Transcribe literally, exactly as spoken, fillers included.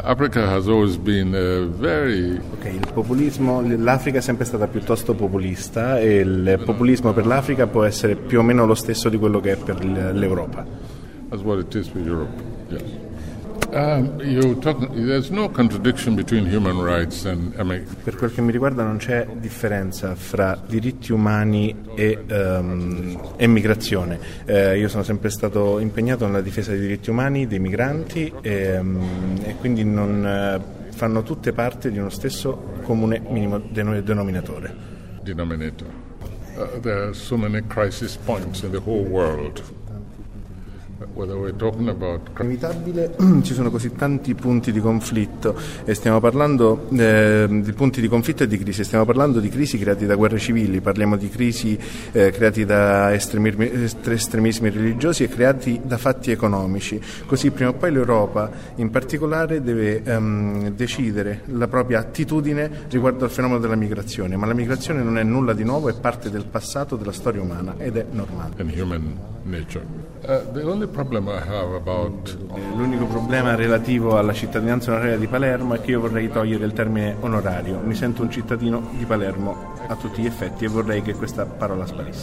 Africa has always been uh, very... Okay, il populismo, l'Africa è sempre stata piuttosto populista e il populismo per l'Africa può essere più o meno lo stesso di quello che è per l'Europa. That's what it is for Europe, yes. Um, you talk, there's no contradiction between human rights and I mean, per quel che mi riguarda non c'è differenza fra diritti umani e, um, e migrazione. Eh, io sono sempre stato impegnato nella difesa dei diritti umani, dei migranti e, um, e quindi non uh, fanno tutte parte di uno stesso comune minimo denominatore. Denominator. Uh, there are so many crisis points in the whole world. Whether we're talking about... Inevitabile, ci sono così tanti punti di conflitto e stiamo parlando eh, di punti di conflitto e di crisi, stiamo parlando di crisi creati da guerre civili, parliamo di crisi eh, creati da estremismi, estremismi religiosi e creati da fatti economici, così prima o poi l'Europa in particolare deve ehm, decidere la propria attitudine riguardo al fenomeno della migrazione, ma la migrazione non è nulla di nuovo, è parte del passato, della storia umana ed è normale. And human nature. Uh, the only problem I have about... L'unico problema relativo alla cittadinanza onoraria di Palermo è che io vorrei togliere il termine onorario. Mi sento un cittadino di Palermo a tutti gli effetti e vorrei che questa parola sparisse.